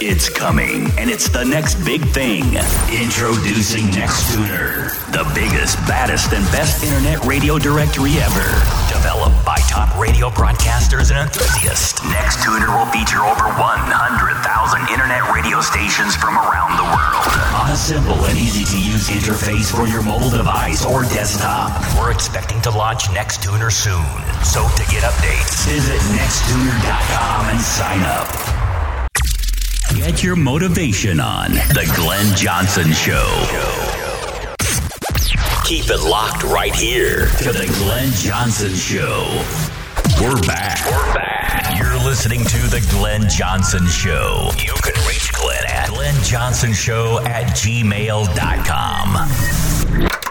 It's coming, and it's the next big thing. Introducing Nextuner, the biggest, baddest, and best internet radio directory ever. Developed by top radio broadcasters and enthusiasts, Nextuner will feature over 100,000 internet radio stations from around the world. On a simple and easy-to-use interface for your mobile device or desktop. We're expecting to launch Nextuner soon. So to get updates, visit Nextuner.com and sign up. Get your motivation on The Glenn Johnson Show. Keep it locked right here to The Glenn Johnson Show. We're back. You're listening to The Glenn Johnson Show. You can reach Glenn at glennjohnsonshow@gmail.com.